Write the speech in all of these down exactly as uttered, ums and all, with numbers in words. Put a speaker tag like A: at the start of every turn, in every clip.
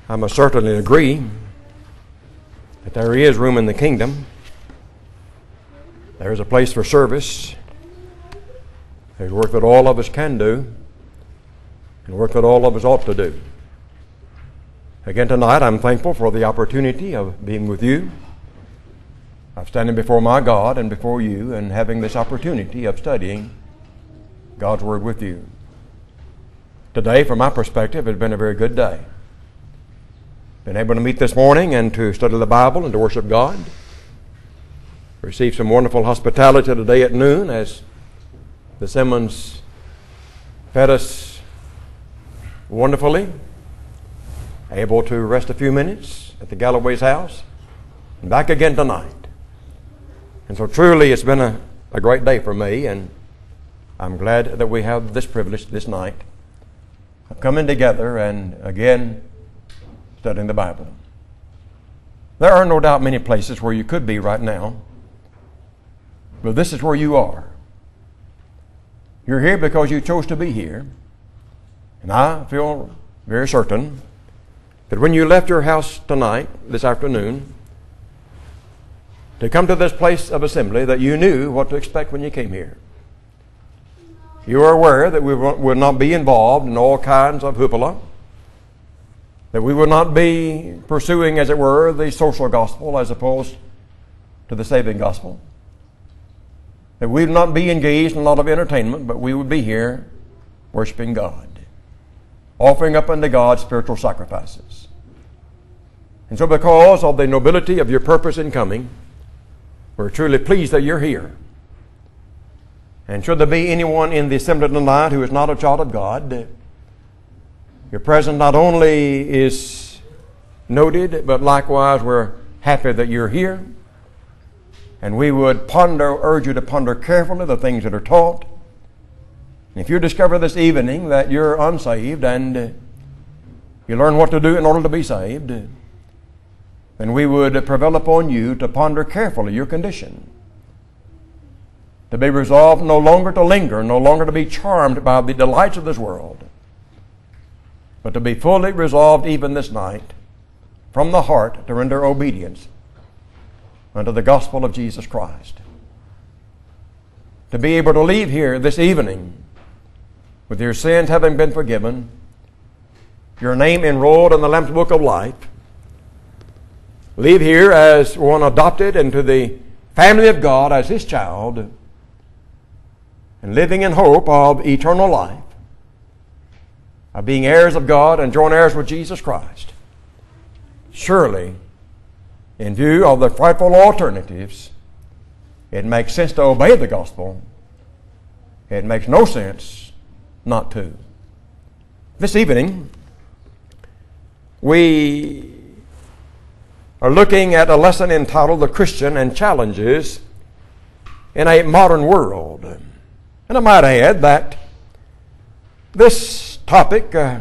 A: I must certainly agree that there is room in the kingdom. There is a place for service. There's work that all of us can do and work that all of us ought to do. Again tonight, I'm thankful for the opportunity of being with you, of standing before my God and before you and having this opportunity of studying God's Word with you. Today, from my perspective, has been a very good day. Been able to meet this morning and to study the Bible and to worship God. Received some wonderful hospitality today at noon as the Simmons fed us wonderfully. Able to rest a few minutes at the Galloway's house and back again tonight. And so truly it's been a, a great day for me, and I'm glad that we have this privilege this night of coming together and again studying the Bible. There are no doubt many places where you could be right now, but this is where you are. You're here because you chose to be here, and I feel very certain that when you left your house tonight, this afternoon, to come to this place of assembly, that you knew what to expect when you came here. You are aware that we would not be involved in all kinds of hoopla, that we would not be pursuing, as it were, the social gospel as opposed to the saving gospel. That we would not be engaged in a lot of entertainment, but we would be here worshiping God, offering up unto God spiritual sacrifices. And so because of the nobility of your purpose in coming, we're truly pleased that you're here. And should there be anyone in the assembly tonight who is not a child of God, your presence not only is noted, but likewise we're happy that you're here. And we would ponder, urge you to ponder carefully the things that are taught. And if you discover this evening that you're unsaved and you learn what to do in order to be saved, then we would prevail upon you to ponder carefully your condition. To be resolved no longer to linger, no longer to be charmed by the delights of this world, but to be fully resolved even this night from the heart to render obedience unto the gospel of Jesus Christ. To be able to leave here this evening with your sins having been forgiven, your name enrolled in the Lamb's Book of Life, leave here as one adopted into the family of God as His child, and living in hope of eternal life, of being heirs of God and joint heirs with Jesus Christ. Surely, in view of the frightful alternatives, it makes sense to obey the gospel. It makes no sense not to. This evening, we are looking at a lesson entitled The Christian and Challenges in a Modern World. And I might add that this topic uh,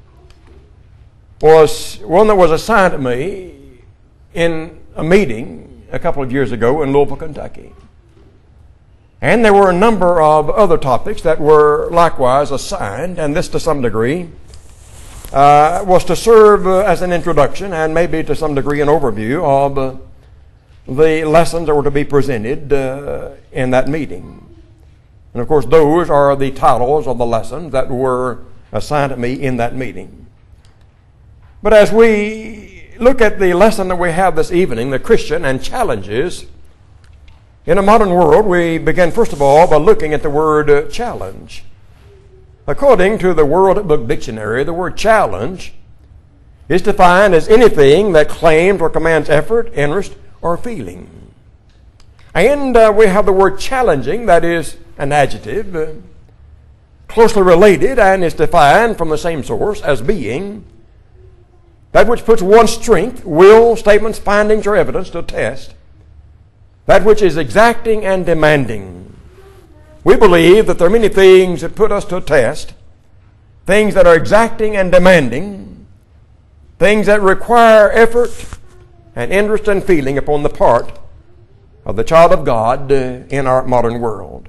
A: was one that was assigned to me in a meeting a couple of years ago in Louisville, Kentucky. And there were a number of other topics that were likewise assigned, and this to some degree uh, was to serve uh, as an introduction and maybe to some degree an overview of uh, the lessons that were to be presented uh, in that meeting. And of course, those are the titles of the lessons that were assigned to me in that meeting. But as we look at the lesson that we have this evening, the Christian and challenges in a modern world, we begin first of all by looking at the word challenge. According to the World Book Dictionary, the word challenge is defined as anything that claims or commands effort, interest, or feeling. And uh, we have the word challenging, that is an adjective, uh, closely related and is defined from the same source as being that which puts one's strength, will, statements, findings, or evidence to test, that which is exacting and demanding. We believe that there are many things that put us to a test, things that are exacting and demanding, things that require effort and interest and feeling upon the part of the child of God in our modern world.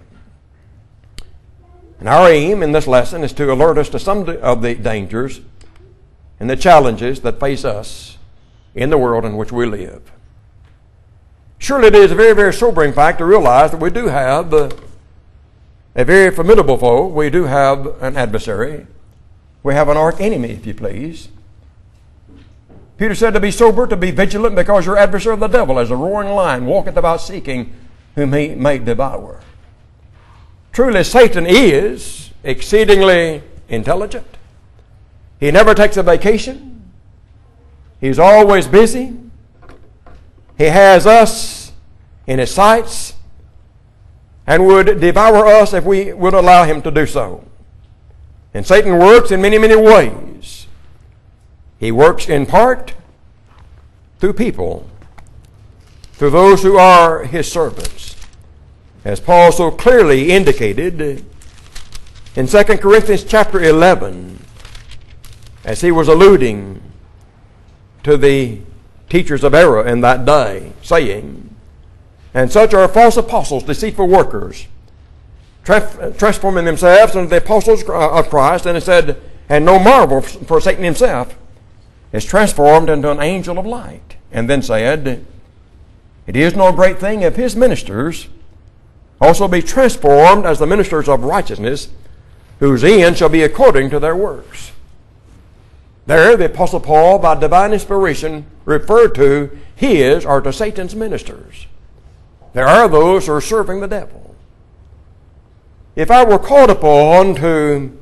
A: And our aim in this lesson is to alert us to some of the dangers and the challenges that face us in the world in which we live. Surely it is a very, very sobering fact to realize that we do have uh, a very formidable foe. We do have an adversary. We have an arch enemy, if you please. Peter said to be sober, to be vigilant, because your adversary the devil, as a roaring lion, walketh about seeking whom he may devour. Truly, Satan is exceedingly intelligent. He never takes a vacation. He's always busy. He has us in his sights and would devour us if we would allow him to do so. And Satan works in many, many ways. He works in part through people, through those who are his servants. As Paul so clearly indicated in Second Corinthians chapter eleven, as he was alluding to the teachers of error in that day, saying, and such are false apostles, deceitful workers, tra- transforming themselves into the apostles of Christ. And it said, and no marvel, for Satan himself is transformed into an angel of light. And then said, it is no great thing if his ministers also be transformed as the ministers of righteousness, whose end shall be according to their works. There, the Apostle Paul, by divine inspiration, referred to his or to Satan's ministers. There are those who are serving the devil. If I were called upon to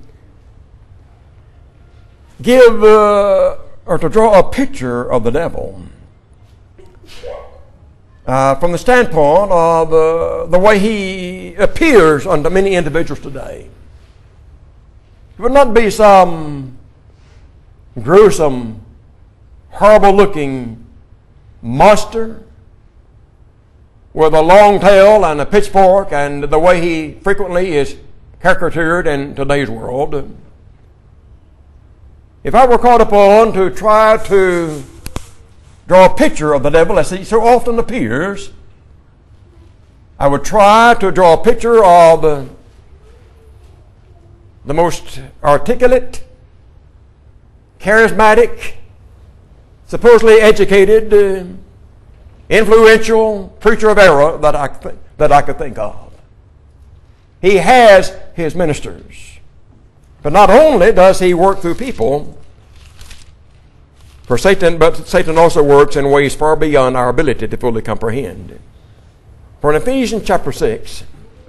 A: give uh, or to draw a picture of the devil uh, from the standpoint of uh, the way he appears unto many individuals today, it would not be some gruesome, horrible-looking monster with a long tail and a pitchfork, and the way he frequently is caricatured in today's world. If I were called upon to try to draw a picture of the devil as he so often appears, I would try to draw a picture of the, the most articulate, charismatic, supposedly educated, uh, influential preacher of error that I, th- that I could think of. He has his ministers. But not only does he work through people, for Satan, but Satan also works in ways far beyond our ability to fully comprehend. For in Ephesians chapter six,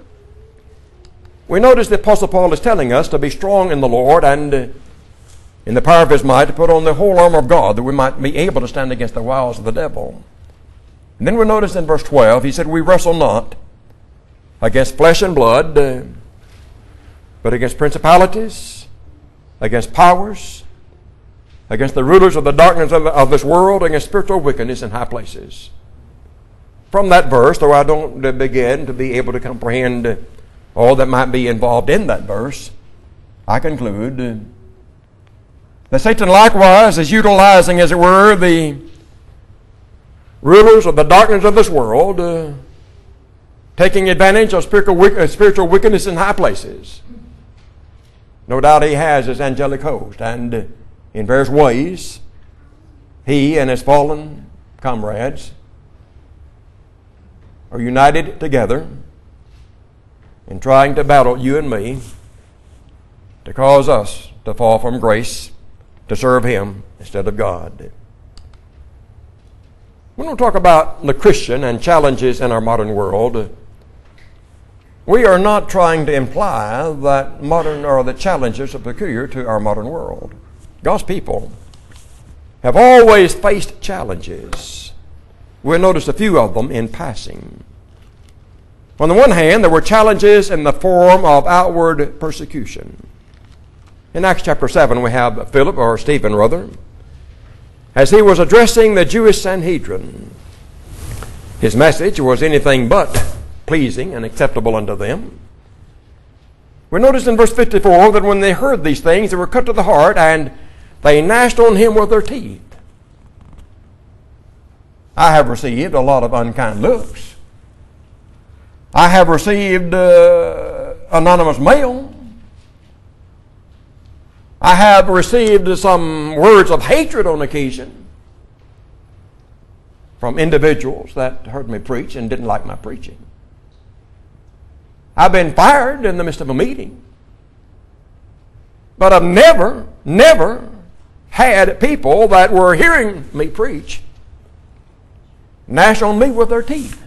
A: we notice the Apostle Paul is telling us to be strong in the Lord and uh, in the power of his might, to put on the whole armor of God, that we might be able to stand against the wiles of the devil. And then we notice in verse twelve, he said, we wrestle not against flesh and blood, uh, but against principalities, against powers, against the rulers of the darkness of, of this world, against spiritual wickedness in high places. From that verse, though I don't uh, begin to be able to comprehend uh, all that might be involved in that verse, I conclude uh, that Satan likewise is utilizing, as it were, the rulers of the darkness of this world, uh, taking advantage of spiritual, uh, spiritual wickedness in high places. No doubt he has his angelic host, and uh, in various ways, he and his fallen comrades are united together in trying to battle you and me to cause us to fall from grace, to serve him instead of God. When we talk about the Christian and challenges in our modern world, we are not trying to imply that modern or the challenges are peculiar to our modern world. God's people have always faced challenges. We'll notice a few of them in passing. On the one hand, there were challenges in the form of outward persecution. In Acts chapter seven, we have Philip, or Stephen rather, as he was addressing the Jewish Sanhedrin. His message was anything but pleasing and acceptable unto them. We notice in verse fifty-four that when they heard these things, they were cut to the heart, and they gnashed on him with their teeth. I have received a lot of unkind looks. I have received uh, anonymous mail. I have received some words of hatred on occasion from individuals that heard me preach and didn't like my preaching. I've been fired in the midst of a meeting. But I've never, never had people that were hearing me preach gnash on me with their teeth.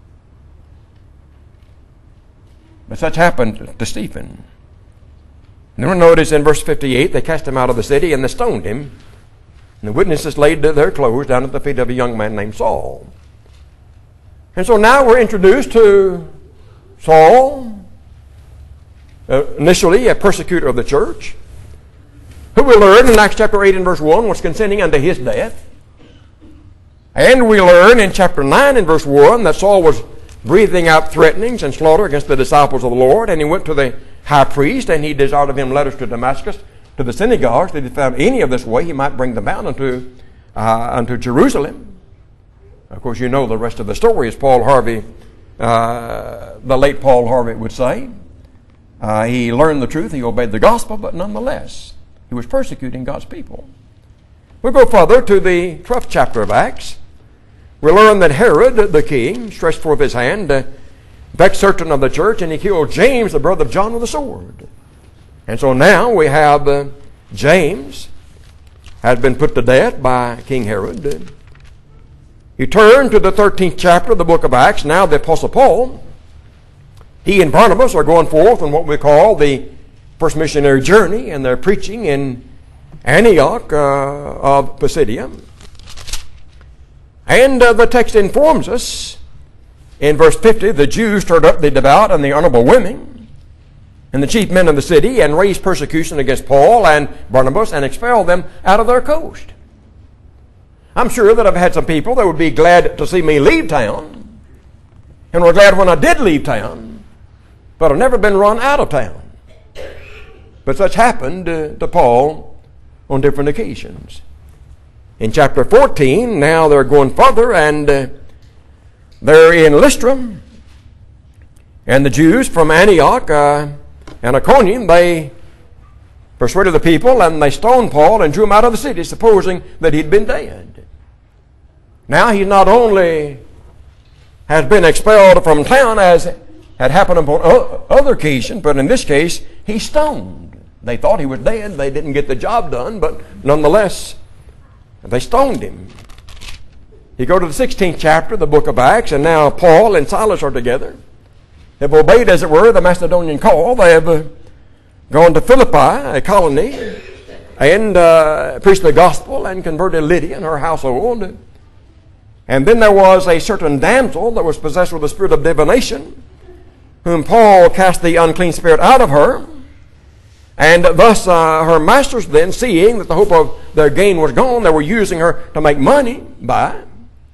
A: But such happened to Stephen. And then notice in verse fifty-eight, they cast him out of the city and they stoned him. And the witnesses laid their clothes down at the feet of a young man named Saul. And so now we're introduced to Saul, uh, initially a persecutor of the church, who we learn in Acts chapter eight and verse one was consenting unto his death. And we learn in chapter nine and verse one that Saul was breathing out threatenings and slaughter against the disciples of the Lord. And he went to the high priest and he desired of him letters to Damascus, to the synagogues, that if he found any of this way, he might bring them bound unto, uh, unto Jerusalem. Of course, you know the rest of the story, as Paul Harvey, uh, the late Paul Harvey would say. Uh, he learned the truth, he obeyed the gospel, but nonetheless, he was persecuting God's people. We'll go further to the twelfth chapter of Acts. We learn that Herod, the king, stretched forth his hand to vex certain of the church, and he killed James, the brother of John, with a sword. And so now we have uh, James has been put to death by King Herod. You turn to the thirteenth chapter of the book of Acts. Now the Apostle Paul, he and Barnabas are going forth on what we call the first missionary journey, and they're preaching in Antioch uh, of Pisidia. And uh, the text informs us in verse fifty, the Jews stirred up the devout and the honorable women and the chief men of the city and raised persecution against Paul and Barnabas and expelled them out of their coast. I'm sure that I've had some people that would be glad to see me leave town and were glad when I did leave town, but I've never been run out of town. But such happened uh, to Paul on different occasions. In chapter fourteen, now they're going further, and uh, they're in Lystra. And the Jews from Antioch uh, and Iconium, they persuaded the people, and they stoned Paul and drew him out of the city, supposing that he'd been dead. Now he not only has been expelled from town, as had happened upon other occasions, but in this case, he's stoned. They thought he was dead. They didn't get the job done, but nonetheless, they stoned him. You go to the sixteenth chapter of the book of Acts, and now Paul and Silas are together. They've obeyed, as it were, the Macedonian call. They have uh, gone to Philippi, a colony, and uh, preached the gospel and converted Lydia and her household. And then there was a certain damsel that was possessed with the spirit of divination, whom Paul cast the unclean spirit out of her. And thus uh, her masters then, seeing that the hope of their gain was gone, they were using her to make money by.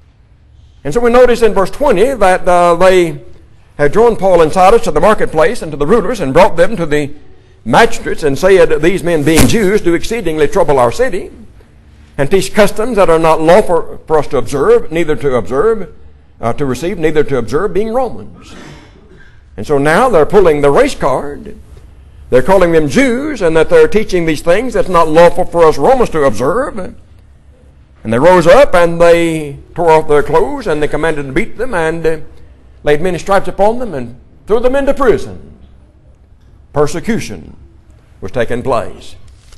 A: And so we notice in verse twenty that uh, they had drawn Paul and Silas to the marketplace and to the rulers and brought them to the magistrates and said, these men being Jews do exceedingly trouble our city and teach customs that are not lawful for us to observe, neither to observe, uh, to receive, neither to observe, being Romans. And so now they're pulling the race card. They're calling them Jews, and that they're teaching these things that's not lawful for us Romans to observe. And they rose up and they tore off their clothes and they commanded to beat them and uh, laid many stripes upon them and threw them into prison. Persecution was taking place.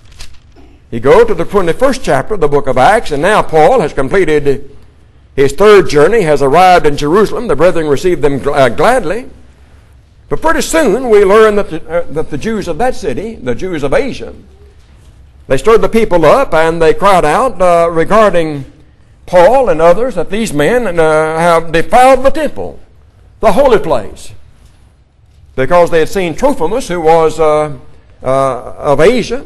A: You go to the twenty-first chapter of the book of Acts, and now Paul has completed his third journey, has arrived in Jerusalem. The brethren received them uh, gladly. But pretty soon we learn that the, uh, that the Jews of that city, the Jews of Asia, they stirred the people up and they cried out uh, regarding Paul and others that these men uh, have defiled the temple, the holy place, because they had seen Trophimus, who was uh, uh, of Asia,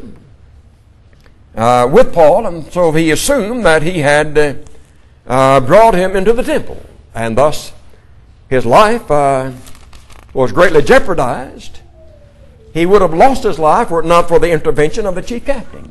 A: uh, with Paul, and so he assumed that he had uh, uh, brought him into the temple, and thus his life uh, was greatly jeopardized. He would have lost his life were it not for the intervention of the chief captain.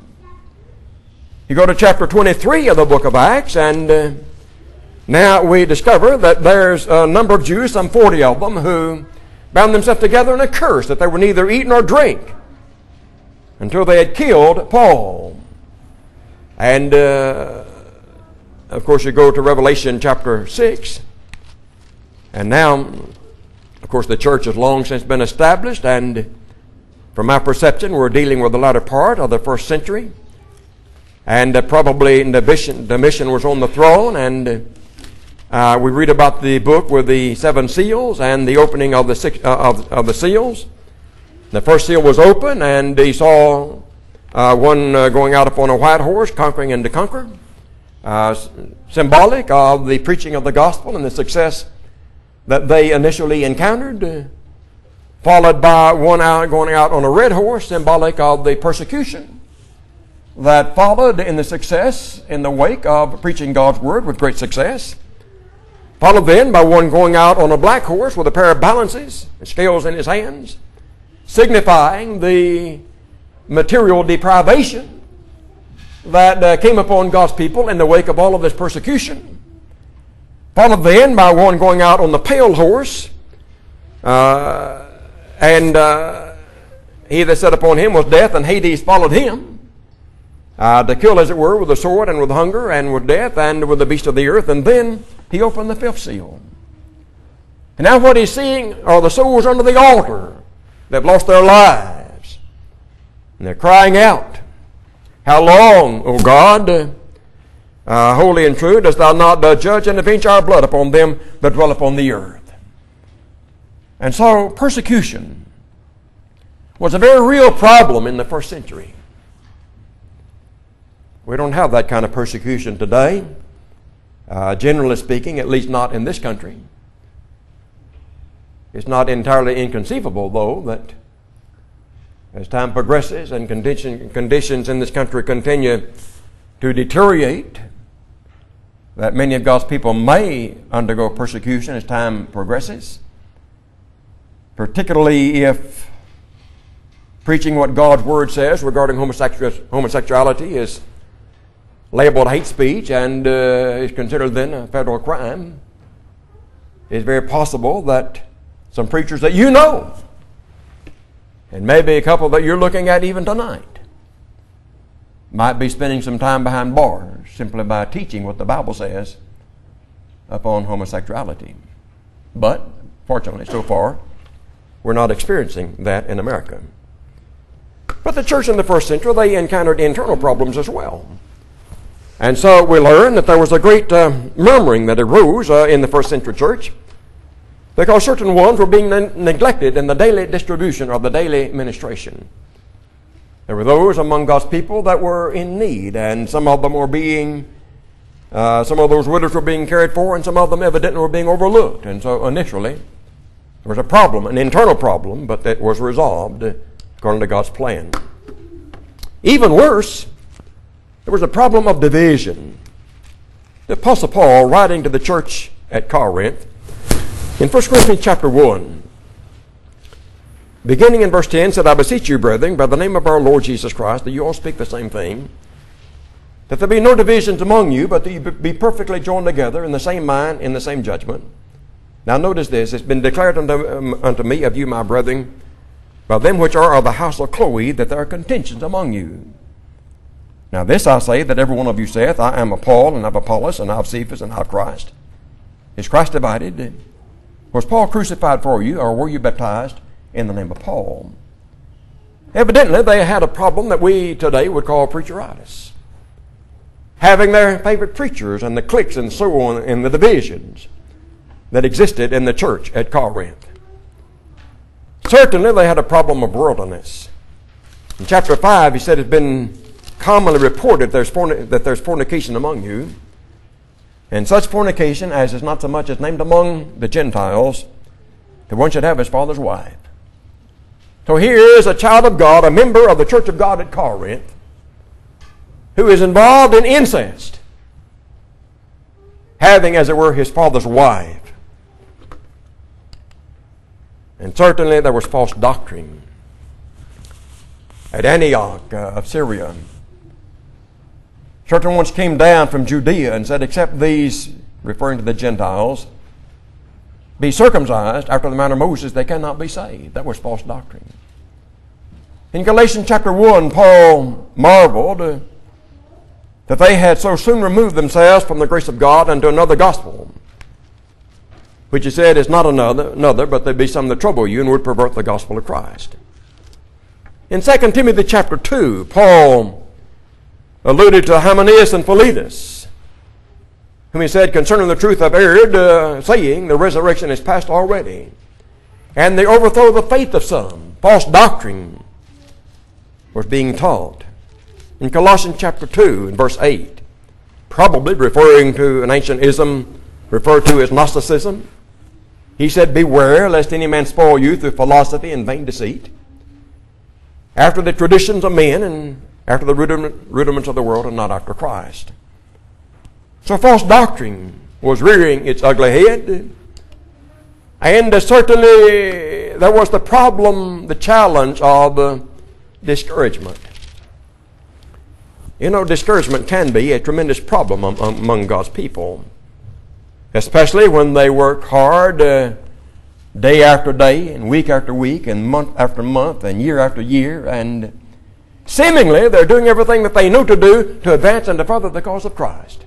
A: You go to chapter twenty-three of the book of Acts, and uh, now we discover that there's a number of Jews, some forty of them, who bound themselves together in a curse that they would neither eat nor drink until they had killed Paul. And, uh, of course, you go to Revelation chapter six. And now, of course, the church has long since been established, and from my perception, we're dealing with the latter part of the first century. And uh, probably the mission, the mission was on the throne, and uh, we read about the book with the seven seals and the opening of the six, uh, of, of the seals. The first seal was open, and he saw uh, one uh, going out upon a white horse, conquering and to conquer, uh, symbolic of the preaching of the gospel and the success that they initially encountered, uh, followed by one out going out on a red horse, symbolic of the persecution that followed in the success in the wake of preaching God's word with great success. Followed then by one going out on a black horse with a pair of balances and scales in his hands, signifying the material deprivation that uh, came upon God's people in the wake of all of this persecution. Followed then by one going out on the pale horse, uh, and uh, he that sat upon him was death, and Hades followed him, uh, to kill, as it were, with the sword and with hunger and with death and with the beast of the earth. And then he opened the fifth seal. And now what he's seeing are the souls under the altar that have lost their lives. And they're crying out, "How long, O God, Uh, holy and true, dost thou not uh, judge and avenge our blood upon them that dwell upon the earth?" And so persecution was a very real problem in the first century. We don't have that kind of persecution today, uh, generally speaking, at least not in this country. It's not entirely inconceivable, though, that as time progresses and condition, conditions in this country continue to deteriorate, that many of God's people may undergo persecution as time progresses, particularly if preaching what God's Word says regarding homosexu- homosexuality is labeled hate speech and uh, is considered then a federal crime. It's very possible that some preachers that you know, and maybe a couple that you're looking at even tonight, might be spending some time behind bars simply by teaching what the Bible says upon homosexuality. But, fortunately, so far, we're not experiencing that in America. But the church in the first century, they encountered internal problems as well. And so we learn that there was a great uh, murmuring that arose uh, in the first century church because certain ones were being ne- neglected in the daily distribution or the daily ministration. There were those among God's people that were in need, and some of them were being, uh, some of those widows were being cared for, and some of them evidently were being overlooked. And so initially, there was a problem, an internal problem, but that was resolved according to God's plan. Even worse, there was a problem of division. The Apostle Paul, writing to the church at Corinth, in First Corinthians chapter one, beginning in verse ten, said, "I beseech you, brethren, by the name of our Lord Jesus Christ, that you all speak the same thing, that there be no divisions among you, but that you be perfectly joined together in the same mind, in the same judgment." Now notice this, "It's been declared unto, um, unto me of you, my brethren, by them which are of the house of Chloe, that there are contentions among you. Now this I say, that every one of you saith, I am of Paul, and of Apollos, and of Cephas, and of Christ. Is Christ divided? Was Paul crucified for you, or were you baptized in the name of Paul?" Evidently, they had a problem that we today would call preacheritis. Having their favorite preachers and the cliques and so on, and the divisions that existed in the church at Corinth. Certainly, they had a problem of worldliness. In chapter five, he said, "It's been commonly reported there's fornic- that there's fornication among you, and such fornication as is not so much as named among the Gentiles, that one should have his father's wife." So here is a child of God, a member of the church of God at Corinth, who is involved in incest, having, as it were, his father's wife. And certainly there was false doctrine. At Antioch uh, of Syria, certain ones came down from Judea and said, "Except these," referring to the Gentiles, "be circumcised after the manner of Moses, they cannot be saved." That was false doctrine. In Galatians chapter one, Paul marveled uh, that they had so soon removed themselves from the grace of God unto another gospel, which he said is not another, another, but there be some that trouble you and would pervert the gospel of Christ. In Second Timothy chapter two, Paul alluded to Hymenaeus and Philetus, whom he said concerning the truth of erred, uh, saying the resurrection is past already, and they overthrow the faith of some. False doctrine was being taught. In Colossians chapter two and verse eight, probably referring to an ancient ism referred to as Gnosticism, he said, beware lest any man spoil you through philosophy and vain deceit, after the traditions of men and after the rudiments of the world and not after Christ. So false doctrine was rearing its ugly head, and certainly there was the problem, the challenge of uh, discouragement. You know, discouragement can be a tremendous problem among God's people, especially when they work hard uh, day after day and week after week and month after month and year after year, and seemingly they're doing everything that they know to do to advance and to further the cause of Christ.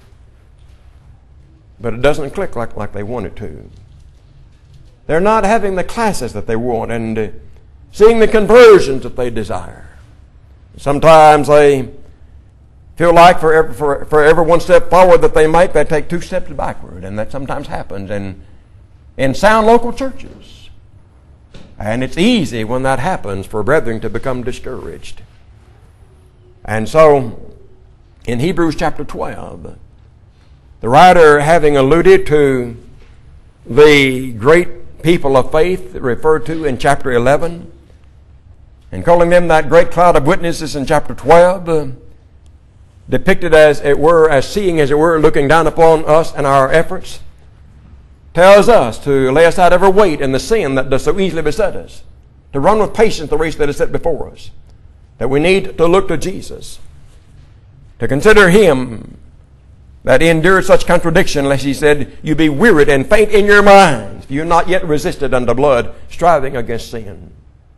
A: But it doesn't click like, like they want it to. They're not having the classes that they want and uh, seeing the conversions that they desire. Sometimes they feel like for every, for, for every one step forward that they make, they take two steps backward. And that sometimes happens in, in sound local churches. And it's easy when that happens for brethren to become discouraged. And so, in Hebrews chapter twelve, the writer, having alluded to the great people of faith referred to in chapter eleven, and calling them that great cloud of witnesses in chapter twelve, uh, depicted as it were, as seeing as it were, looking down upon us and our efforts, tells us to lay aside every weight and the sin that does so easily beset us, to run with patience the race that is set before us, that we need to look to Jesus, to consider Him that endured such contradiction, lest He said, you be wearied and faint in your minds, for you are not yet resisted unto blood, striving against sin.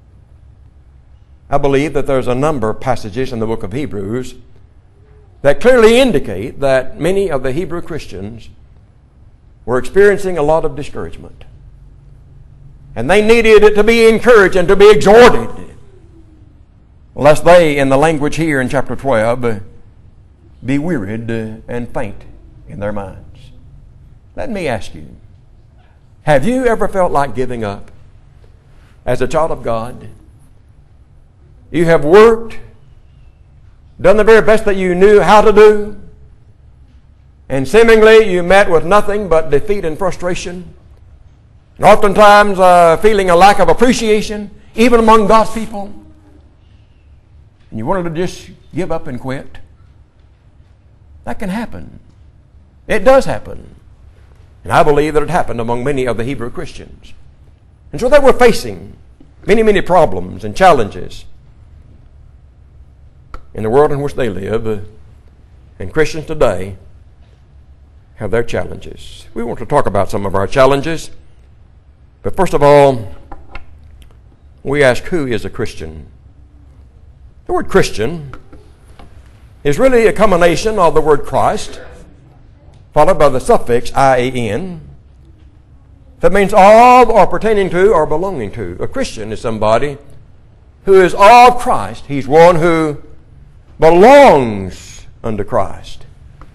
A: I believe that there's a number of passages in the book of Hebrews that clearly indicate that many of the Hebrew Christians were experiencing a lot of discouragement. And they needed to be encouraged and to be exhorted, lest they, in the language here in chapter twelve, be wearied and faint in their minds. Let me ask you, have you ever felt like giving up as a child of God? You have worked, done the very best that you knew how to do, and seemingly you met with nothing but defeat and frustration, and oftentimes uh, feeling a lack of appreciation, even among God's people, and you wanted to just give up and quit. That can happen. It does happen. And I believe that it happened among many of the Hebrew Christians. And so they were facing many, many problems and challenges in the world in which they live, uh, and Christians today have their challenges. We want to talk about some of our challenges, but first of all, we ask, who is a Christian? The word Christian is really a combination of the word Christ, followed by the suffix I A N, that means of or pertaining to or belonging to. A Christian is somebody who is of Christ. He's one who belongs unto Christ.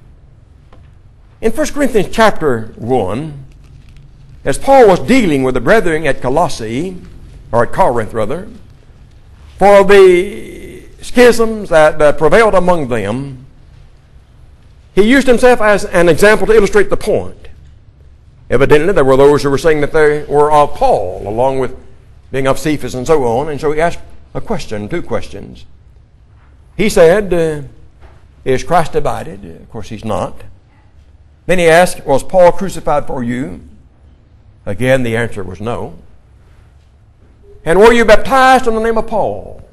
A: In First Corinthians chapter one, as Paul was dealing with the brethren at Colossae, or at Corinth rather, for the schisms that uh, prevailed among them, he used himself as an example to illustrate the point. Evidently, there were those who were saying that they were of Paul, along with being of Cephas and so on, and so he asked a question, two questions. He said, uh, is Christ divided? Of course, he's not. Then he asked, was Paul crucified for you? Again, the answer was no. And were you baptized in the name of Paul?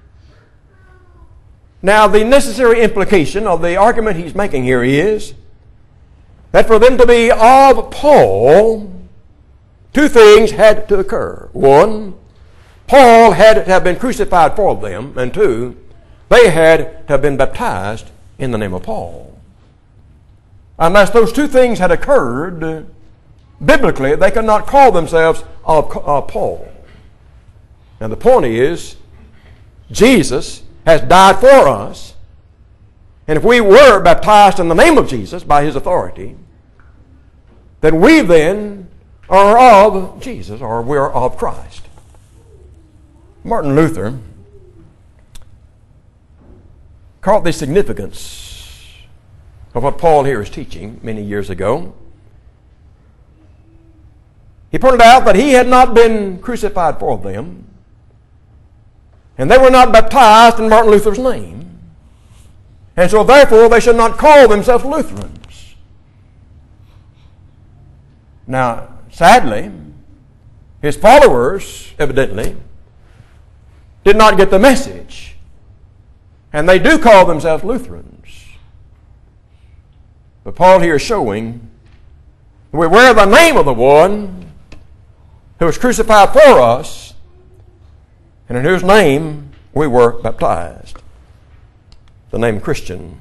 A: Now, the necessary implication of the argument he's making here is that for them to be of Paul, two things had to occur. One, Paul had to have been crucified for them, and two, they had to have been baptized in the name of Paul. Unless those two things had occurred, biblically, they could not call themselves of uh, Paul. Now the point is, Jesus has died for us, and if we were baptized in the name of Jesus by His authority, then we then are of Jesus, or we are of Christ. Martin Luther caught the significance of what Paul here is teaching many years ago. He pointed out that he had not been crucified for them, and they were not baptized in Martin Luther's name, and so therefore they should not call themselves Lutherans. Now, sadly, his followers, evidently, did not get the message, and they do call themselves Lutherans. But Paul here is showing that we wear the name of the one who was crucified for us, and in whose name we were baptized. The name Christian.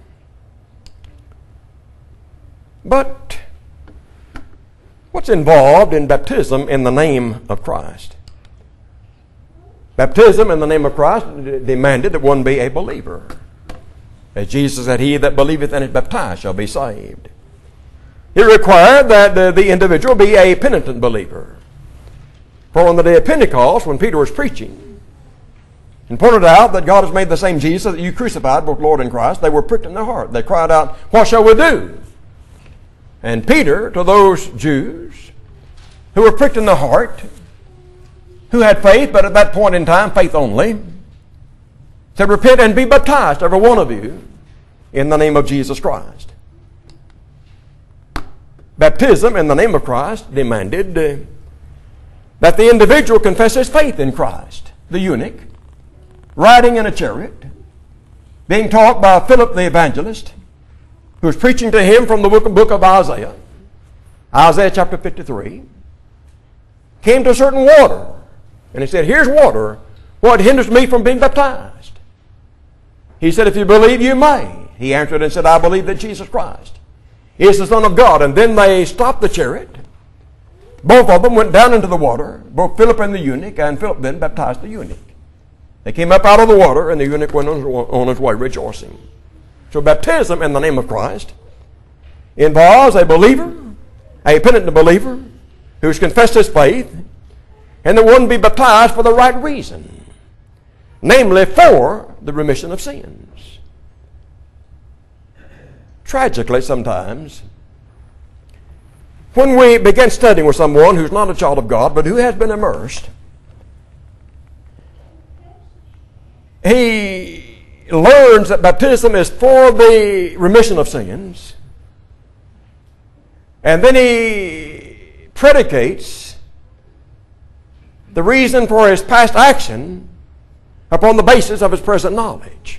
A: But what's involved in baptism in the name of Christ? Baptism in the name of Christ demanded that one be a believer. As Jesus said, "He that believeth and is baptized shall be saved." It required that uh, the individual be a penitent believer. For on the day of Pentecost, when Peter was preaching and pointed out that God has made the same Jesus that you crucified, both Lord and Christ, they were pricked in their heart. They cried out, "What shall we do?" And Peter, to those Jews who were pricked in the heart, who had faith, but at that point in time, faith only, said, "Repent and be baptized, every one of you, in the name of Jesus Christ." Baptism in the name of Christ demanded uh, that the individual confess his faith in Christ. The eunuch, riding in a chariot, being taught by Philip the evangelist, who was preaching to him from the book, book of Isaiah, Isaiah chapter fifty-three, came to a certain water, and he said, "Here's water. What hinders me from being baptized?" He said, "If you believe, you may." He answered and said, "I believe that Jesus Christ is the Son of God." And then they stopped the chariot. Both of them went down into the water, both Philip and the eunuch, and Philip then baptized the eunuch. They came up out of the water, and the eunuch went on his way rejoicing. So baptism in the name of Christ involves a believer, a penitent believer, who's confessed his faith, and that one be baptized for the right reason, namely for the remission of sins. Tragically, sometimes, when we begin studying with someone who's not a child of God, but who has been immersed, he learns that baptism is for the remission of sins, and then he predicates the reason for his past action upon the basis of his present knowledge.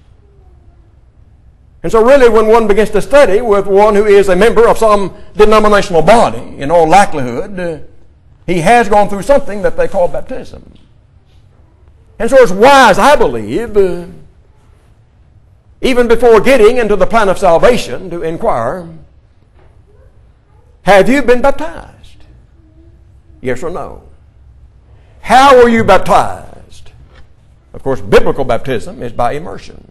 A: And so really when one begins to study with one who is a member of some denominational body, in all likelihood, uh, he has gone through something that they call baptism. And so it's wise, I believe, uh, even before getting into the plan of salvation, to inquire, have you been baptized? Yes or no? How were you baptized? Of course, biblical baptism is by immersion.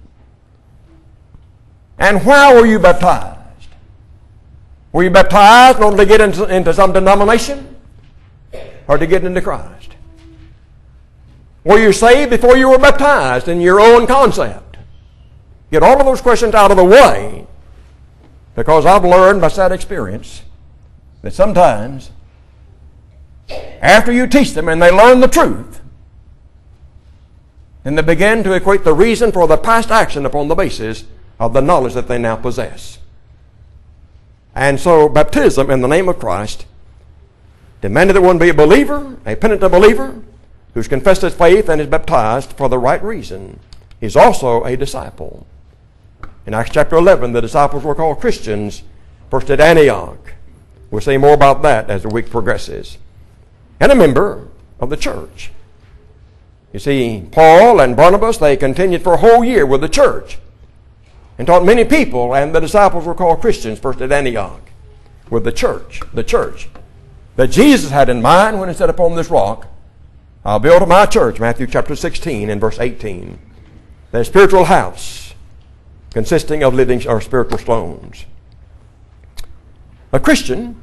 A: And why were you baptized? Were you baptized in order to get into, into some denomination, or to get into Christ? Were you saved before you were baptized in your own concept? Get all of those questions out of the way, because I've learned by sad experience that sometimes after you teach them and they learn the truth, then they begin to equate the reason for the past action upon the basis of the knowledge that they now possess. And so baptism in the name of Christ demanded that one be a believer, a penitent believer, who's confessed his faith and is baptized for the right reason. He's also a disciple. In Acts chapter eleven, the disciples were called Christians, first at Antioch. We'll say more about that as the week progresses. And a member of the church. You see, Paul and Barnabas, they continued for a whole year with the church and taught many people, and the disciples were called Christians first at Antioch, with the church, the church that Jesus had in mind when he said, upon this rock, I'll build my church, Matthew chapter sixteen and verse eighteen. The spiritual house consisting of living or spiritual stones. A Christian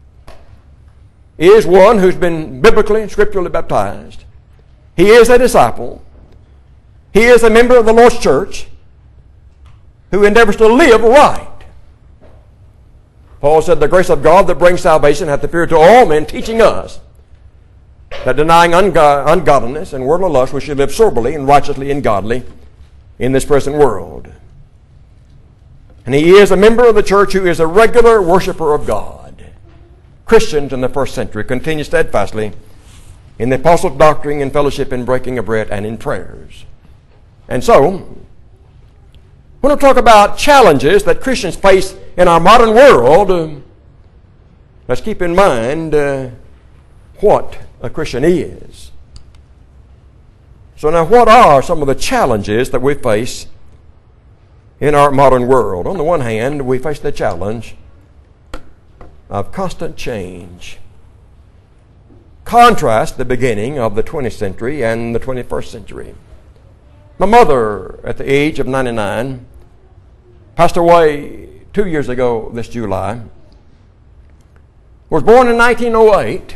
A: is one who's been biblically and scripturally baptized. He is a disciple. He is a member of the Lord's church who endeavors to live right. Paul said, the grace of God that brings salvation hath appeared to all men, teaching us that denying ungo- ungodliness and worldly lust, we should live soberly and righteously and godly in this present world. And he is a member of the church who is a regular worshiper of God. Christians in the first century continue steadfastly in the apostles' doctrine and fellowship, in breaking of bread and in prayers. And so, when we talk about challenges that Christians face in our modern world, uh, let's keep in mind uh, what a Christian is. So now, what are some of the challenges that we face in our modern world? On the one hand, we face the challenge of constant change. Contrast the beginning of the twentieth century and the twenty-first century. My mother, at the age of ninety-nine, passed away two years ago this July. Was born in nineteen oh eight,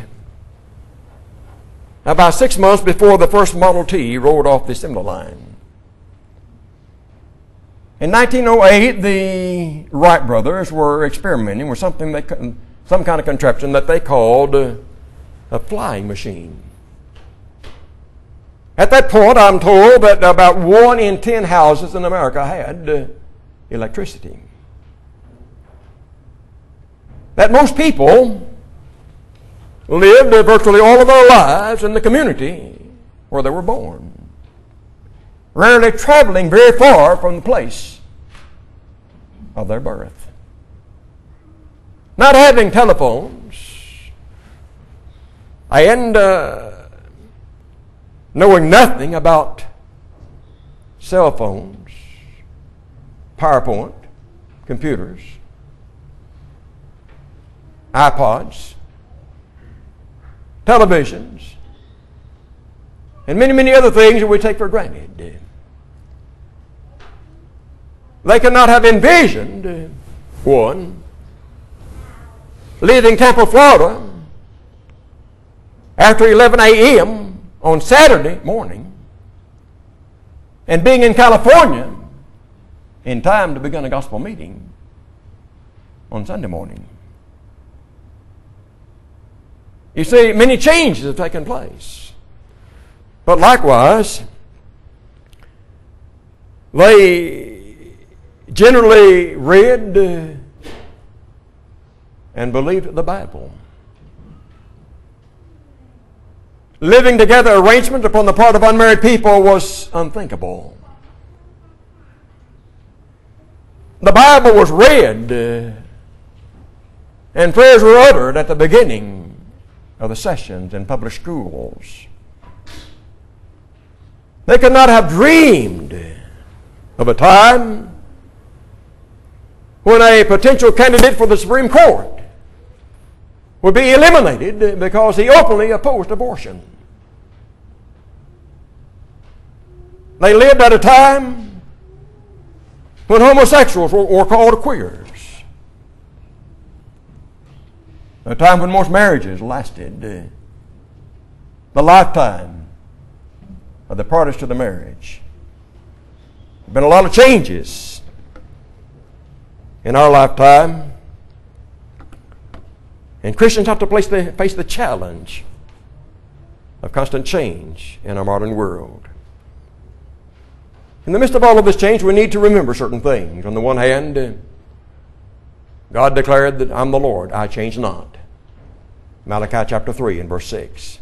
A: about six months before the first Model T rolled off the assembly line. In nineteen oh eight, the Wright brothers were experimenting with something they, some kind of contraption that they called uh, a flying machine. At that point, I'm told that about one in ten houses in America had uh, electricity. That most people lived uh, virtually all of their lives in the community where they were born, rarely traveling very far from the place of their birth. Not having telephones and uh, knowing nothing about cell phones, PowerPoint, computers, iPods, televisions, and many, many other things that we take for granted. They could not have envisioned, one, leaving Tampa, Florida, after eleven a.m. on Saturday morning, and being in California in time to begin a gospel meeting on Sunday morning. You see, many changes have taken place. But likewise, they generally read uh, and believed the Bible. Living together arrangement upon the part of unmarried people was unthinkable. The Bible was read uh, and prayers were uttered at the beginning of the sessions in public schools. They could not have dreamed of a time when a potential candidate for the Supreme Court would be eliminated because he openly opposed abortion. They lived at a time when homosexuals were, were called queers. A time when most marriages lasted uh, the lifetime of the parties to the marriage. There have been a lot of changes in our lifetime. And Christians have to face the, face the challenge of constant change in our modern world. In the midst of all of this change, we need to remember certain things. On the one hand, uh, God declared that I'm the Lord, I change not. Malachi chapter three and verse six.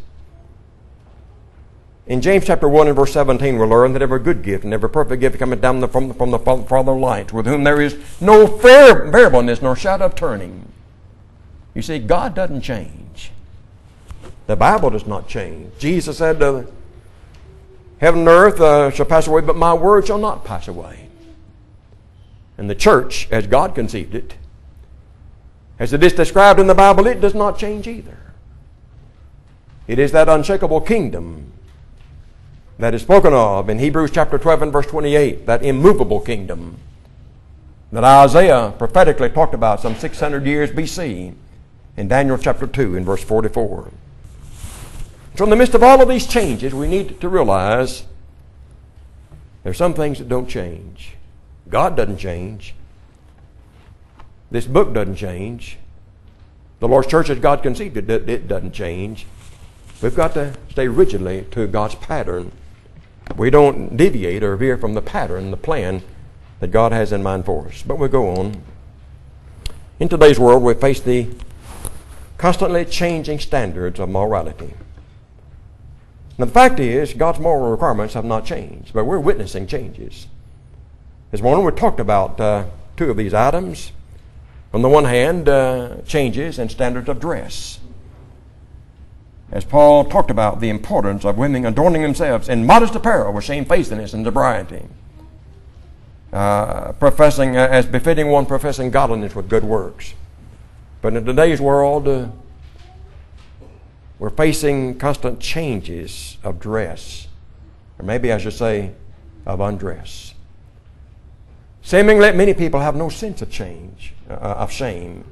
A: In James chapter one and verse seventeen, we learn that every good gift and every perfect gift cometh down from the, from the Father of lights, with whom there is no variableness nor shadow of turning. You see, God doesn't change. The Bible does not change. Jesus said, uh, Heaven and earth uh, shall pass away, but my word shall not pass away. And the church, as God conceived it, as it is described in the Bible, it does not change either. It is that unshakable kingdom that is spoken of in Hebrews chapter twelve and verse twenty-eight, that immovable kingdom that Isaiah prophetically talked about some six hundred years B C in Daniel chapter two and verse forty-four. So in the midst of all of these changes, we need to realize there's some things that don't change. God doesn't change. This book doesn't change. The Lord's church as God conceived it, it doesn't change. We've got to stay rigidly to God's pattern. We don't deviate or veer from the pattern, the plan that God has in mind for us. But we go on. In today's world, we face the constantly changing standards of morality. Now, the fact is, God's moral requirements have not changed, but we're witnessing changes. This morning, we talked about uh, two of these items. On the one hand, uh, changes in standards of dress. As Paul talked about the importance of women adorning themselves in modest apparel with shamefacedness and sobriety, uh, professing uh, as befitting one professing godliness with good works. But in today's world, uh, we're facing constant changes of dress, or maybe I should say of undress. Seemingly, many people have no sense of change, uh, of shame.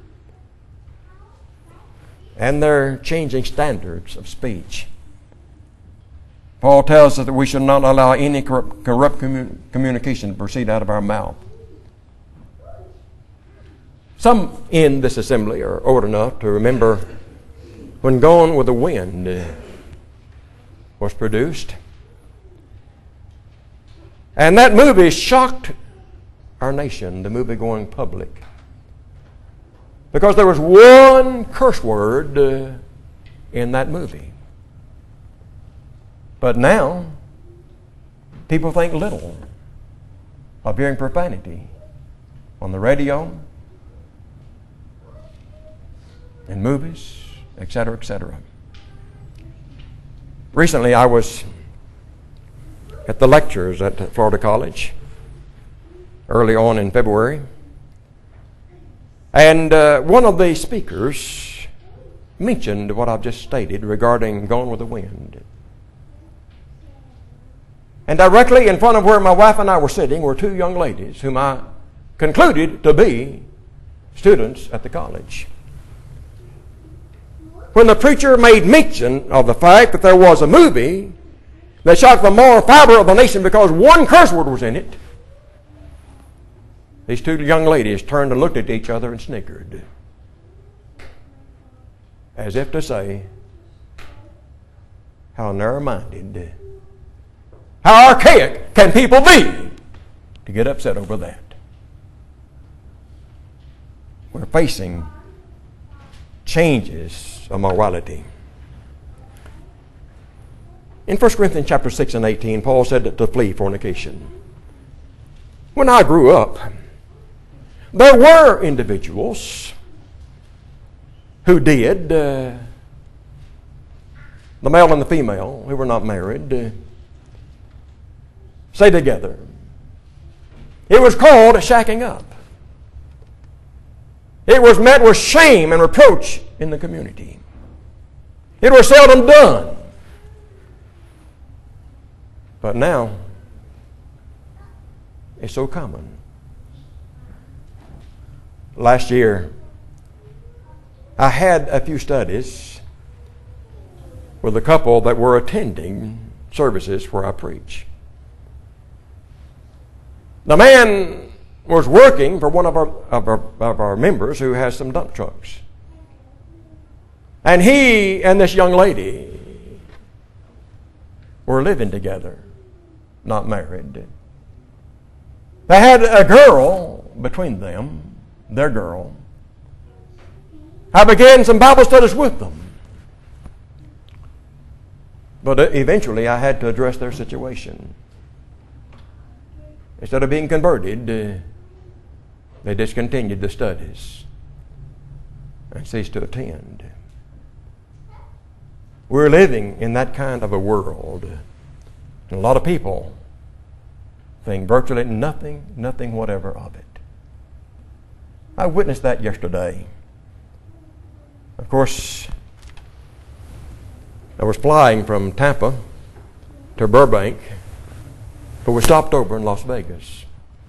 A: And they're changing standards of speech. Paul tells us that we should not allow any corrupt, corrupt commun- communication to proceed out of our mouth. Some in this assembly are old enough to remember when Gone with the Wind uh, was produced. And that movie shocked our nation, the movie-going public. Because there was one curse word uh, in that movie. But now, people think little of hearing profanity on the radio, in movies, et cetera, et cetera. Recently, I was at the lectures at Florida College early on in February. And uh, one of the speakers mentioned what I've just stated regarding Gone with the Wind. And directly in front of where my wife and I were sitting were two young ladies whom I concluded to be students at the college. When the preacher made mention of the fact that there was a movie that shocked the moral fiber of the nation because one curse word was in it, these two young ladies turned and looked at each other and snickered, as if to say, how narrow-minded, how archaic can people be to get upset over that? We're facing changes of morality. In First Corinthians chapter six and eighteen, Paul said to flee fornication. When I grew up, there were individuals who did, uh, the male and the female, who were not married, uh, stay together. It was called shacking up. It was met with shame and reproach in the community. It was seldom done. But now, it's so common. Last year, I had a few studies with a couple that were attending services where I preach. The man was working for one of our, of our, of our members who has some dump trucks. And he and this young lady were living together, not married. They had a girl between them, their girl. I began some Bible studies with them. But eventually I had to address their situation. Instead of being converted, uh, they discontinued the studies and ceased to attend. We're living in that kind of a world And a lot of people think virtually nothing, nothing whatever of it. I witnessed that yesterday. Of course, I was flying from Tampa to Burbank, but we stopped over in Las Vegas.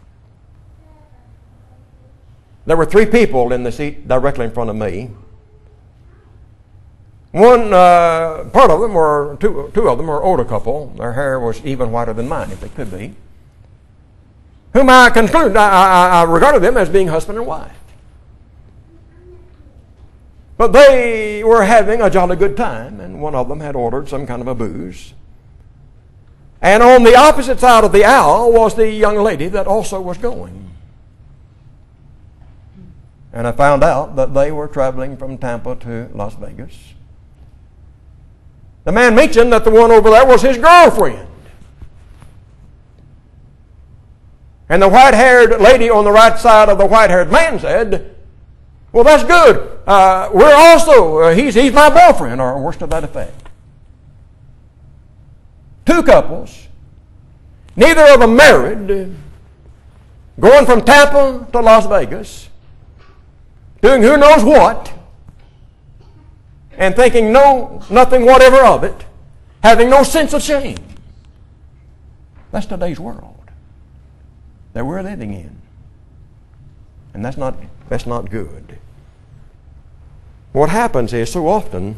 A: There were three people in the seat directly in front of me. One uh, part of them, or two, two of them, were an older couple. Their hair was even whiter than mine, if it could be. Whom I concluded, I, I, I regarded them as being husband and wife. But they were having a jolly good time, and one of them had ordered some kind of a booze. And on the opposite side of the aisle was the young lady that also was going. And I found out that they were traveling from Tampa to Las Vegas. The man mentioned that the one over there was his girlfriend. And the white-haired lady on the right side of the white-haired man said, well, that's good. Uh, we're also, uh, he's, he's my boyfriend, or words to that effect. Two couples, neither of them married, going from Tampa to Las Vegas, doing who knows what, and thinking no, nothing whatever of it, having no sense of shame. That's today's world that we're living in. And that's not, that's not good. What happens is, so often,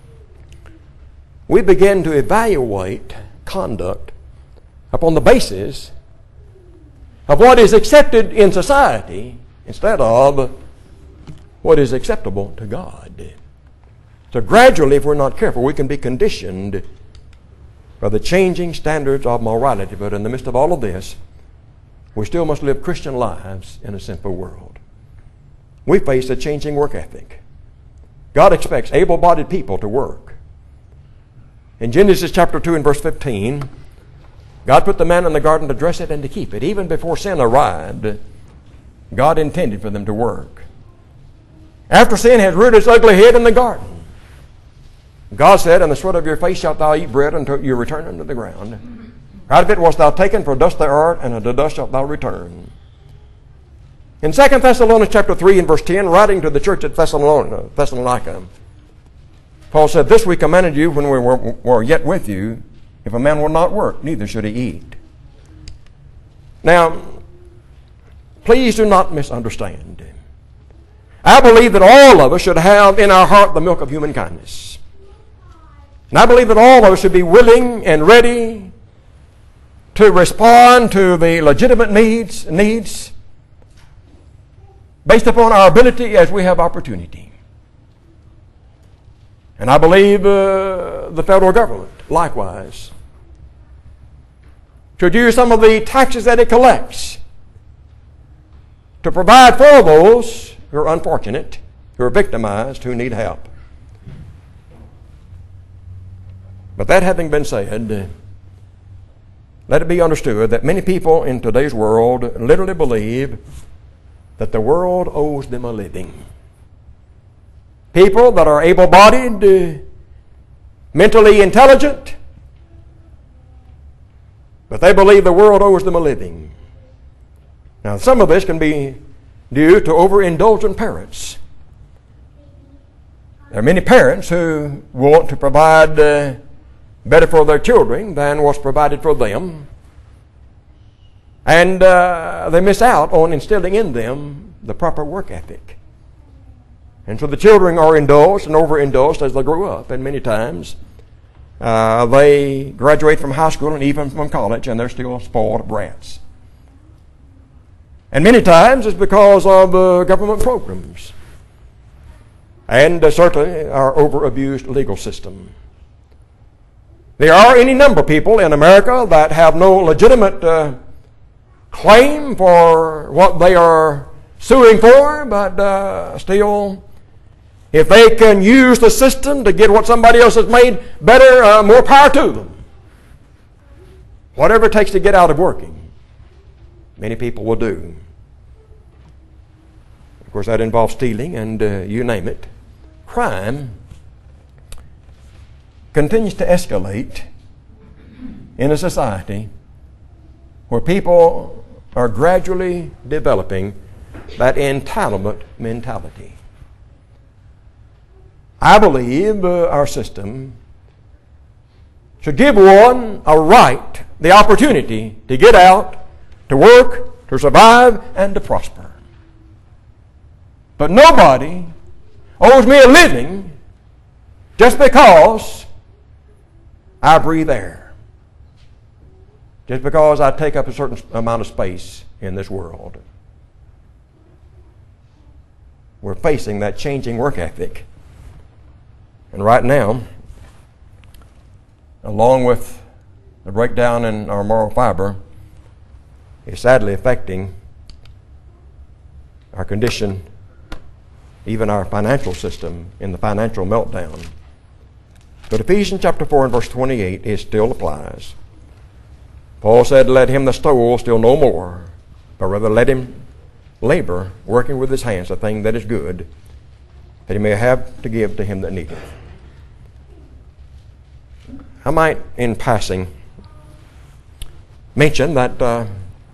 A: we begin to evaluate conduct upon the basis of what is accepted in society instead of what is acceptable to God. So gradually, if we're not careful, we can be conditioned by the changing standards of morality. But in the midst of all of this, we still must live Christian lives in a sinful world. We face a changing work ethic. God expects able-bodied people to work. In Genesis chapter two and verse fifteen, God put the man in the garden to dress it and to keep it. Even before sin arrived, God intended for them to work. After sin had reared its ugly head in the garden, God said, in the sweat of your face shalt thou eat bread until you return unto the ground. Out of it wast thou taken, for dust thou art, and unto dust shalt thou return. In Second Thessalonians chapter three and verse ten, writing to the church at Thessalonica, Paul said, this we commanded you when we were, were yet with you, if a man will not work, neither should he eat. Now, please do not misunderstand. I believe that all of us should have in our heart the milk of human kindness. And I believe that all of us should be willing and ready to respond to the legitimate needs, needs based upon our ability as we have opportunity. And I believe uh, the federal government, likewise, should use some of the taxes that it collects to provide for those who are unfortunate, who are victimized, who need help. But that having been said, let it be understood that many people in today's world literally believe that the world owes them a living. People that are able-bodied, uh, mentally intelligent, but they believe the world owes them a living. Now, some of this can be due to overindulgent parents. There are many parents who want to provide uh, better for their children than was provided for them. And uh, they miss out on instilling in them the proper work ethic. And so the children are indulged and overindulged as they grow up. And many times uh, they graduate from high school and even from college, and they're still spoiled brats. And many times it's because of uh, government programs. And uh, certainly our over-abused legal system. There are any number of people in America that have no legitimate uh, claim for what they are suing for, but uh, still, if they can use the system to get what somebody else has made better, uh, more power to them. Whatever it takes to get out of working, many people will do. Of course, that involves stealing and uh, you name it. Crime continues to escalate in a society where people are gradually developing that entitlement mentality. I believe uh, our system should give one a right, the opportunity to get out, to work, to survive, and to prosper. But nobody owes me a living just because I breathe air, just because I take up a certain amount of space in this world. We're facing that changing work ethic. And right now, along with the breakdown in our moral fiber, is sadly affecting our condition, even our financial system, in the financial meltdown. But Ephesians chapter four and verse twenty-eight, it still applies. Paul said, let him that stole steal no more, but rather let him labor, working with his hands, the thing that is good, that he may have to give to him that needeth. I might, in passing, mention that uh,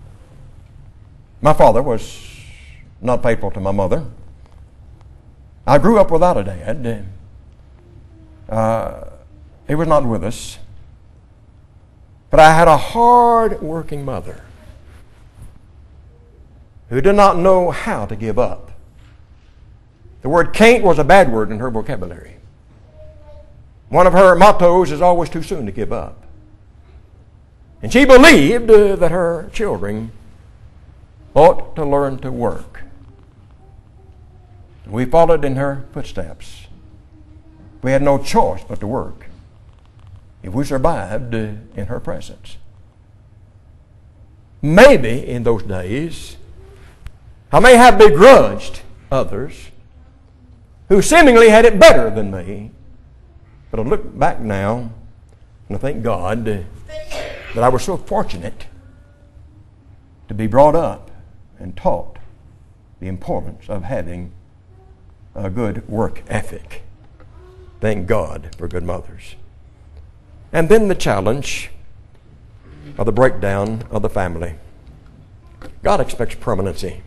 A: my father was not faithful to my mother. I grew up without a dad. Uh, he was not with us. But I had a hard-working mother who did not know how to give up. The word can't was a bad word in her vocabulary. One of her mottos is always too soon to give up. And she believed uh, that her children ought to learn to work. We followed in her footsteps. We had no choice but to work if we survived uh, in her presence. Maybe in those days, I may have begrudged others who seemingly had it better than me. But I look back now and I thank God uh, that I was so fortunate to be brought up and taught the importance of having a good work ethic. Thank God for good mothers. And then the challenge of the breakdown of the family. God expects permanency.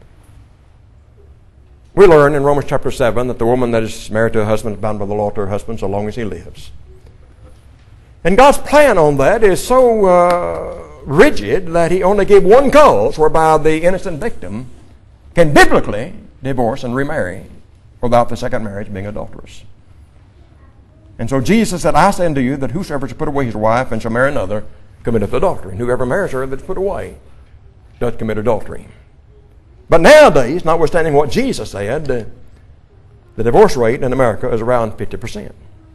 A: We learn in Romans chapter seven that the woman that is married to a husband is bound by the law to her husband so long as he lives. And God's plan on that is so uh, rigid that he only gave one cause whereby the innocent victim can biblically divorce and remarry without the second marriage being adulterous. And so Jesus said, I say unto you that whosoever shall put away his wife and shall marry another committeth adultery. And whoever marries her that's put away doth commit adultery. But nowadays, notwithstanding what Jesus said, uh, the divorce rate in America is around fifty percent.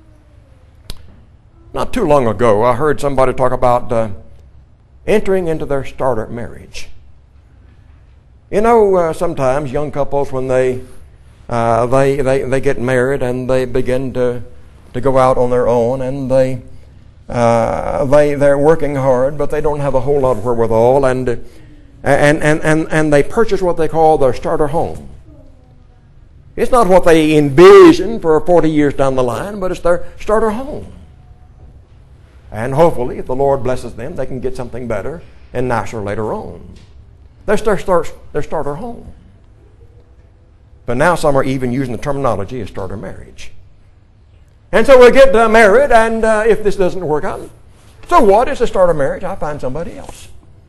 A: Not too long ago, I heard somebody talk about uh, entering into their starter marriage. You know, uh, sometimes young couples, when they, uh, they they they get married and they begin to to go out on their own, and they uh, they they're working hard, but they don't have a whole lot of wherewithal, and and and and and they purchase what they call their starter home. It's not what they envision for forty years down the line, but it's their starter home. And hopefully, if the Lord blesses them, they can get something better and nicer later on. That's their start, their starter home. But now some are even using the terminology of starter marriage. And so we get uh, married, and uh, if this doesn't work out, so what? It's a starter marriage. I'll find somebody else.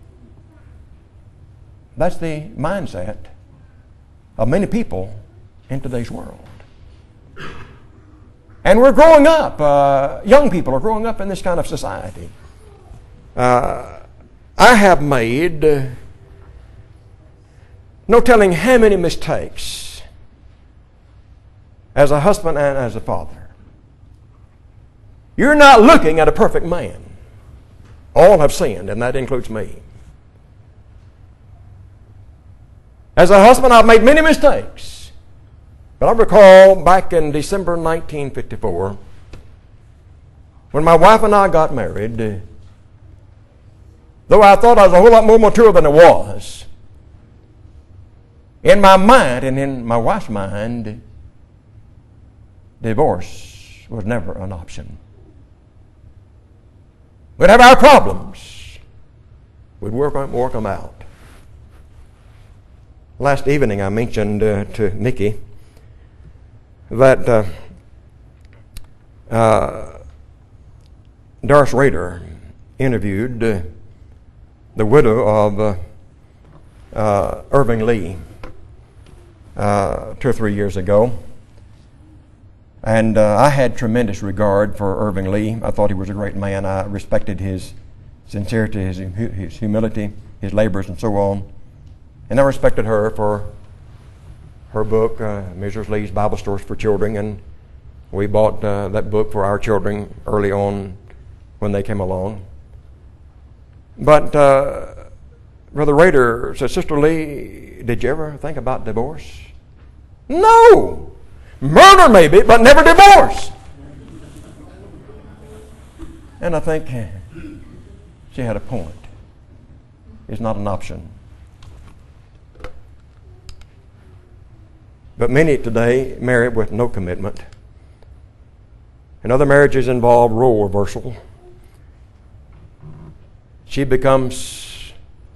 A: That's the mindset of many people in today's world. And we're growing up. Uh, young people are growing up in this kind of society. Uh, I have made uh, no telling how many mistakes as a husband and as a father. You're not looking at a perfect man. All have sinned, and that includes me. As a husband, I've made many mistakes. But I recall back in December nineteen fifty-four, when my wife and I got married, uh, though I thought I was a whole lot more mature than I was, in my mind and in my wife's mind, divorce was never an option. We'd have our problems. We'd work, work them out. Last evening I mentioned uh, to Mickey that uh, uh, Doris Rader interviewed uh, the widow of uh, uh, Irving Lee uh, two or three years ago. And uh, I had tremendous regard for Irving Lee. I thought he was a great man. I respected his sincerity, his, his humility, his labors, and so on. And I respected her for her book, uh, Missus Lee's Bible Stories for Children, and we bought uh, that book for our children early on when they came along. But uh, Brother Rader said, Sister Lee, did you ever think about divorce? No! Murder maybe, but never divorce. And I think she had a point. It's not an option. But many today marry with no commitment. And other marriages involve role reversal. She becomes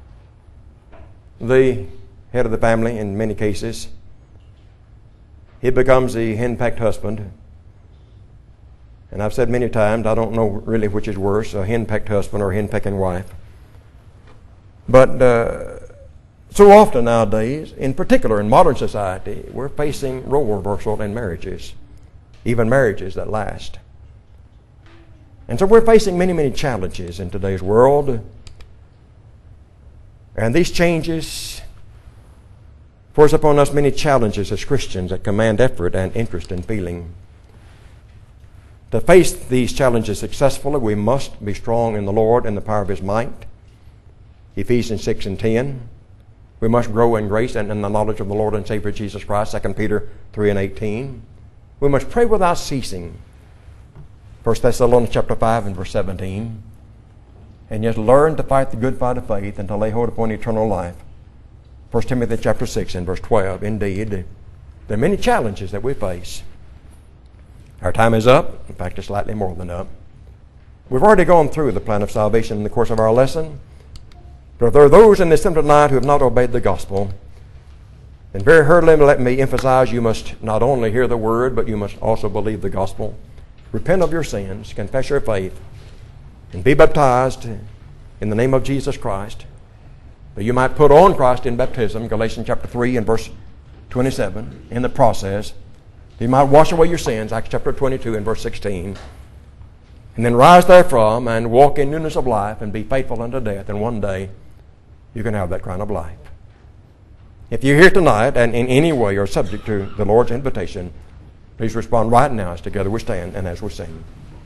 A: the head of the family in many cases. He becomes the hen-pecked husband. And I've said many times, I don't know really which is worse, a hen-pecked husband or a hen-pecking wife. But uh, so often nowadays, in particular in modern society, we're facing role reversal in marriages, even marriages that last. And so we're facing many, many challenges in today's world. And these changes force upon us many challenges as Christians that command effort and interest and feeling. To face these challenges successfully, we must be strong in the Lord and the power of His might. Ephesians six and ten. We must grow in grace and in the knowledge of the Lord and Savior Jesus Christ. Second Peter three and eighteen. We must pray without ceasing. First Thessalonians chapter five and verse seventeen. And yet learn to fight the good fight of faith and to lay hold upon eternal life. First Timothy chapter six and verse twelve. Indeed, there are many challenges that we face. Our time is up. In fact, it's slightly more than up. We've already gone through the plan of salvation in the course of our lesson. But if there are those in this assembly tonight who have not obeyed the gospel, then very hurriedly let me emphasize, you must not only hear the word, but you must also believe the gospel. Repent of your sins, confess your faith, and be baptized in the name of Jesus Christ, that you might put on Christ in baptism, Galatians chapter three and verse twenty-seven, in the process. You might wash away your sins, Acts chapter twenty-two and verse sixteen, and then rise therefrom and walk in newness of life and be faithful unto death, and one day you can have that crown of life. If you're here tonight and in any way are subject to the Lord's invitation, please respond right now as together we stand and as we sing.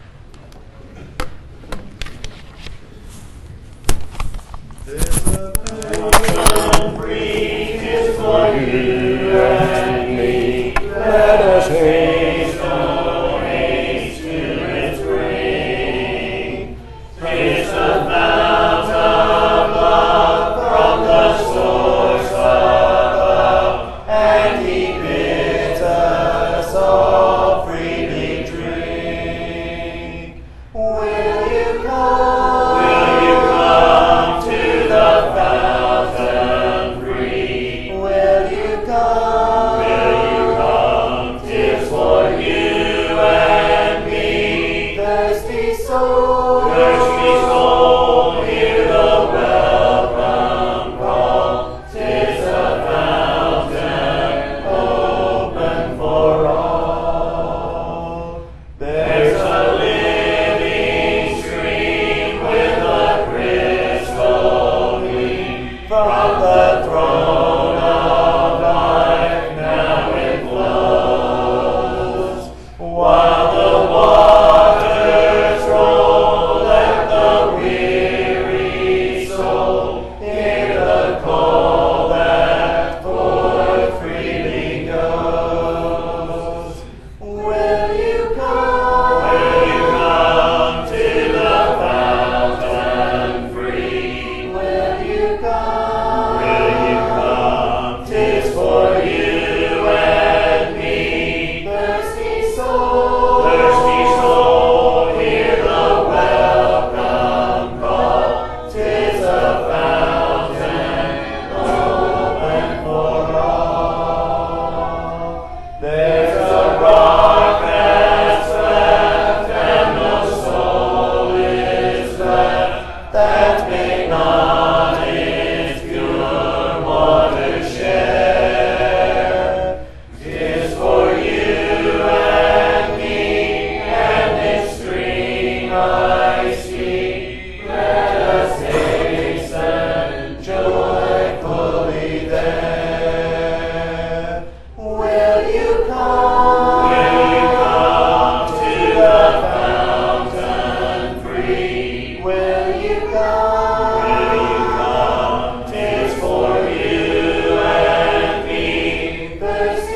A: For you and me, let us haste, oh, haste to its spring. Tis the fount of love from the source above, and He bids us all freely drink. Will you come? Will you come to the fountain free? Will you come? Will you come? 'Tis for you and me. Thirsty soul, thirsty soul, hear the welcome call. 'Tis a fountain open for all. There's a living stream with a crystal gleam from the throne of life. Now it flows while the waters roll. Let the weary soul hear the call that forth freely goes. Will you come? Will you come to the fountain free? Will you come? Will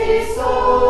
B: soul.